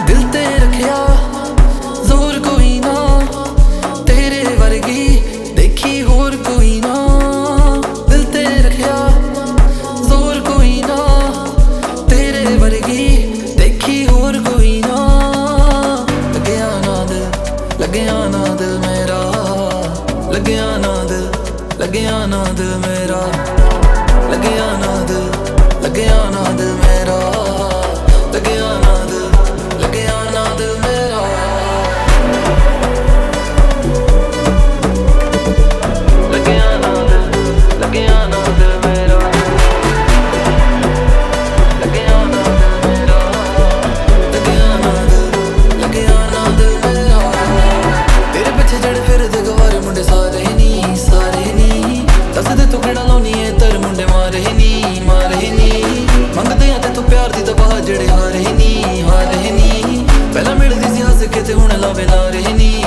दिल ते रखिया जोर कोई ना, तेरे वर्गी देखी होर कोई ना। दिल ते रखिया जोर कोई ना, तेरे वर्गी देखी होर कोई ना। लगया ना दिल, लगया ना दिल मेरा, लगया ना दिल, लगया ना दिल मेरा, लगया ना दिल, लगया ना दिल मेरा, लगया ना दिल, लगया ना दिल मेरा। लगया ना दिल, लगया ना दिल मेरा, लगया ना दिल मेरा, लगया ना दिल, लगया ना दिल मेरा। तेरे पिछे जड़े फिरदे गवारे मुंडे सारे नी, सारे नी। दस दे तू केड़ा लाउनी ऐ तर मुंडे मारे नी, मारे नी। मंगदे आ ते तू प्यार दी दवा जड़े हारे नी, हारे नी। पहला मिलदी सी हस के ते हुण लावे लारे नी।